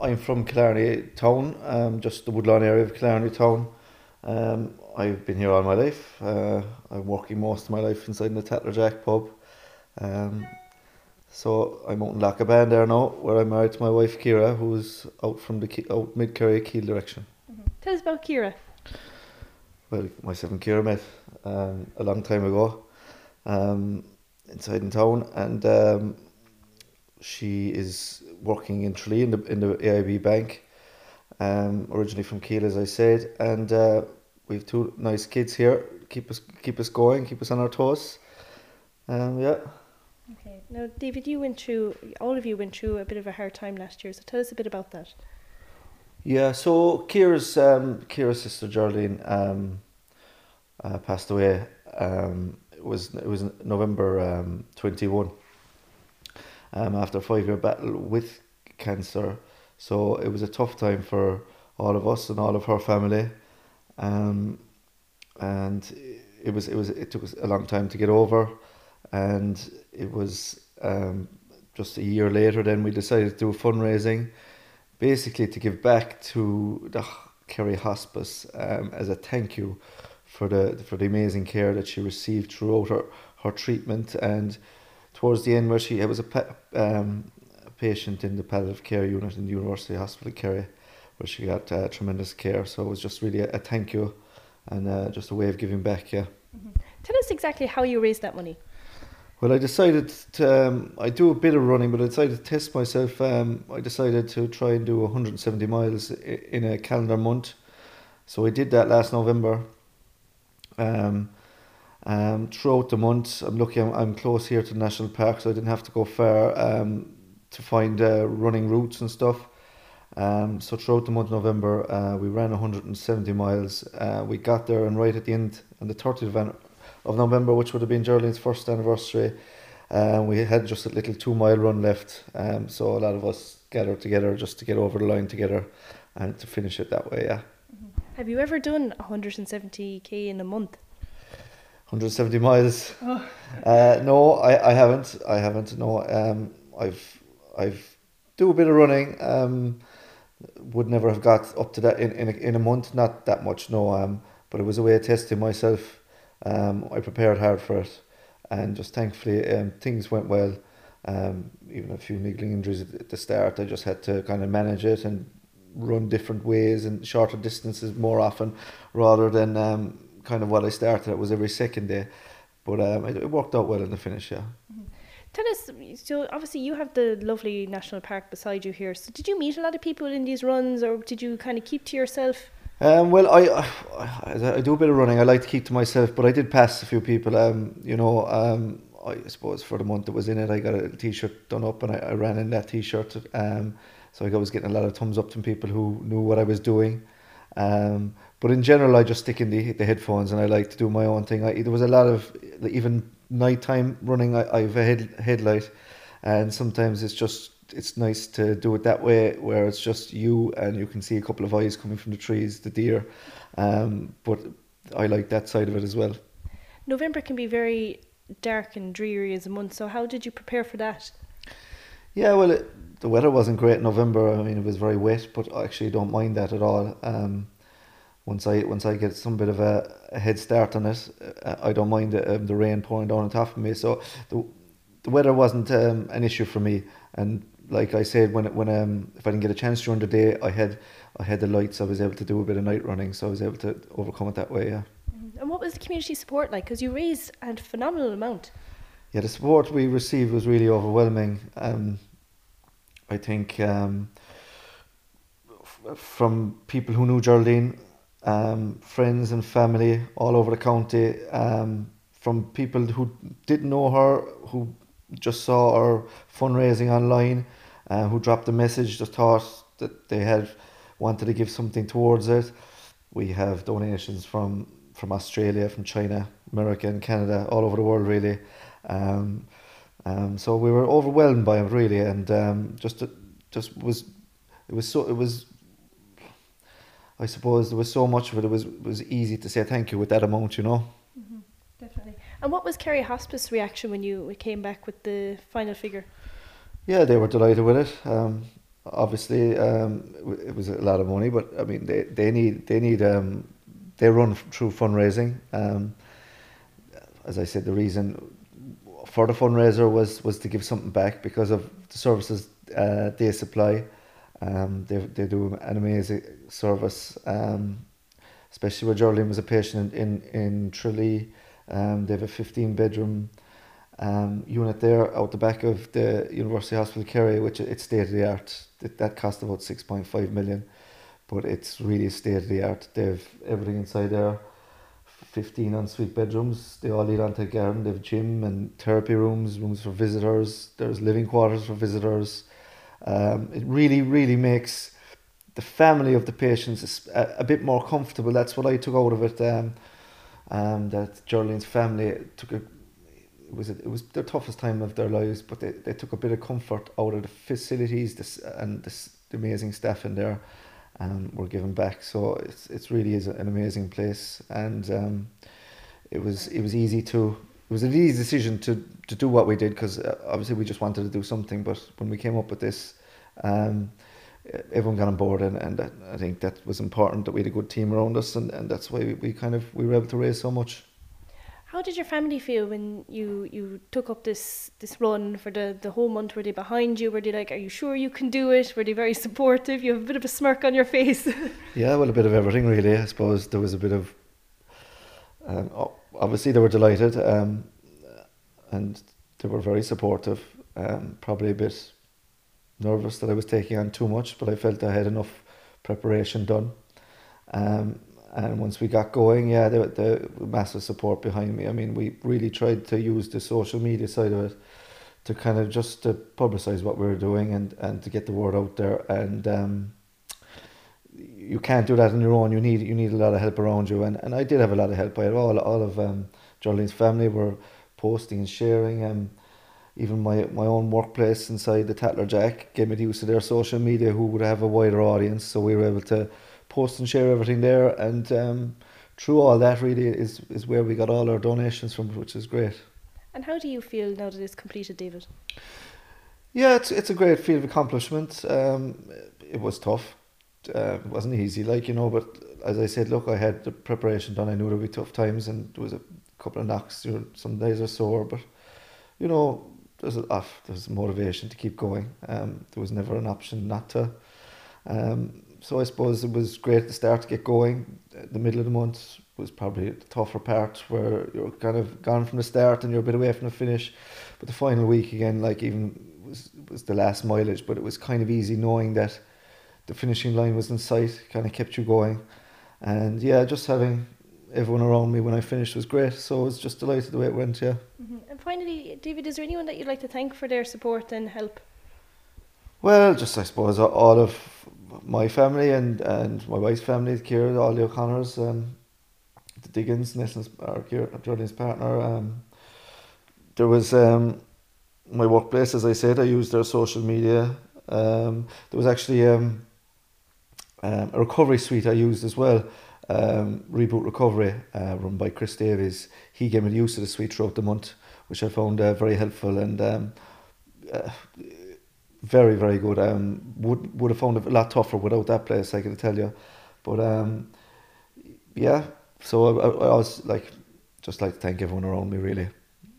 I'm from Killarney Town, just the Woodlawn area of Killarney Town. I've been here all my life. I'm working most of my life inside the Tatler Jack pub. Um, so I'm out in Lochaban there now, where I'm married to my wife Kira, who's out from the out mid Kerry Kiel direction. Tell us about Kira. Well, myself and Kira met a long time ago, um, inside in town, and she is working in Tralee in the AIB bank. Originally from Kiel, as I said, and we've two nice kids here. Keep us going, keep us on our toes. Yeah. Okay. Now, David, all of you went through a bit of a hard time last year, so tell us a bit about that. Yeah, so Kira's sister Geraldine passed away. It was November 21. After a 5-year battle with cancer, so it was a tough time for all of us and all of her family, and it took us a long time to get over, and it was just a year later. Then we decided to do fundraising, basically to give back to the Kerry Hospice as a thank you for the amazing care that she received throughout her treatment, and towards the end where she was a patient in the palliative care unit in the University Hospital Kerry, where she got tremendous care. So it was just really a thank you and just a way of giving back. Yeah. Tell us exactly how you raised that money. Well, I decided to, I do a bit of running, but I decided to test myself. I decided to try and do 170 miles in a calendar month. So I did that last November. Throughout the month, I'm lucky I'm close here to the national park, so I didn't have to go far to find running routes and stuff. So throughout the month of November, we ran 170 miles. We got there, and right at the end, on the 30th of November, which would have been Geraldine's first anniversary, we had just a little 2 mile run left. So a lot of us gathered together just to get over the line together and to finish it that way. Yeah. Have you ever done 170k in a month? 170 miles. Oh. No, I haven't. No, I've do a bit of running. Would never have got up to that in a month. Not that much. No. But it was a way of testing myself. I prepared hard for it, and just thankfully things went well. Even a few niggling injuries at the start. I just had to kind of manage it and run different ways and shorter distances more often, rather than kind of what I started. It was every second day, but it worked out well in the finish. Yeah. Tell us, so obviously you have the lovely national park beside you here, so did you meet a lot of people in these runs, or did you kind of keep to yourself? Well, I do a bit of running. I like to keep to myself, but I did pass a few people. I suppose for the month that was in it, I got a t-shirt done up, and I ran in that t-shirt. So I was getting a lot of thumbs up from people who knew what I was doing. But in general, I just stick in the headphones, and I like to do my own thing. There was a lot of, even nighttime running, I have a headlight, and sometimes it's nice to do it that way, where it's just you and you can see a couple of eyes coming from the trees, the deer. But I like that side of it as well. November can be very dark and dreary as a month, so how did you prepare for that? Yeah, well, the weather wasn't great in November. I mean, it was very wet, but I actually don't mind that at all. Once I get some bit of a head start on it, I don't mind the rain pouring down on top of me. So the weather wasn't an issue for me. And like I said, when if I didn't get a chance during the day, I had the lights. I was able to do a bit of night running, so I was able to overcome it that way. Yeah. And what was the community support like? Because you raised a phenomenal amount. Yeah, the support we received was really overwhelming. I think from people who knew Geraldine, friends and family all over the county, from people who didn't know her, who just saw her fundraising online, who dropped a message, just thought that they had wanted to give something towards it. We have donations from Australia, from China, America and Canada, all over the world really. So we were overwhelmed by it really, and I suppose there was so much of it. It was easy to say thank you with that amount, Mm-hmm, definitely. And what was Kerry Hospice reaction when you came back with the final figure? Yeah, they were delighted with it. obviously, it was a lot of money, but I mean, they run through fundraising. As I said, the reason for the fundraiser was to give something back because of the services they supply. They do an amazing service, especially where Geraldine was a patient in Tralee. They have a 15-bedroom unit there out the back of the University Hospital Kerry, which it's state of the art. That cost about 6.5 million, but it's really state of the art. They've everything inside there. 15 ensuite bedrooms. They all lead onto a garden. They have gym and therapy rooms, rooms for visitors. There's living quarters for visitors. It really, really makes the family of the patients a bit more comfortable. That's what I took out of it. That Geraldine's family took it was their toughest time of their lives, but they took a bit of comfort out of the facilities the amazing staff in there, and were given back. So it's really is an amazing place, and it was an easy decision to do what we did, because obviously we just wanted to do something. But when we came up with this, everyone got on board, and I think that was important, that we had a good team around us, and that's why we were able to raise so much. How did your family feel when you took up this run for the whole month? Were they behind you? Were they like, are you sure you can do it? Were they very supportive? You have a bit of a smirk on your face. Yeah, well, a bit of everything really. I suppose there was a bit of, obviously they were delighted, and they were very supportive. Probably a bit nervous that I was taking on too much, but I felt I had enough preparation done. And once we got going, yeah, the massive support behind me. I mean, we really tried to use the social media side of it to kind of just to publicise what we were doing, and to get the word out there. And you can't do that on your own. You need a lot of help around you. And I did have a lot of help. I had all of Geraldine's family were posting and sharing. Even my own workplace inside the Tatler Jack gave me the use of their social media, who would have a wider audience. So we were able to post and share everything there, and through all that really is where we got all our donations from, which is great. And how do you feel now that it's completed, David? Yeah, it's a great feel of accomplishment. It was tough. It wasn't easy, but as I said, look, I had the preparation done. I knew there would be tough times, and there was a couple of knocks. Some days are sore, but there's motivation to keep going. There was never an option not to. So I suppose it was great at the start to get going. The middle of the month was probably the tougher part, where you're kind of gone from the start and you're a bit away from the finish. But the final week again, was the last mileage, but it was kind of easy knowing that the finishing line was in sight, kind of kept you going. And yeah, just having everyone around me when I finished was great. So I was just delighted the way it went, yeah. Mm-hmm. And finally, David, is there anyone that you'd like to thank for their support and help? Well, just I suppose all of my family and my wife's family, Ciara, all the O'Connors, the Diggins, Geraldine's partner. There was my workplace, as I said, I used their social media. There was actually a recovery suite I used as well, Reboot Recovery, run by Chris Davies. He gave me the use of the suite throughout the month, which I found very helpful, and very, very good. Would have found it a lot tougher without that place, I can tell you. But yeah, so I was just like to thank everyone around me, really.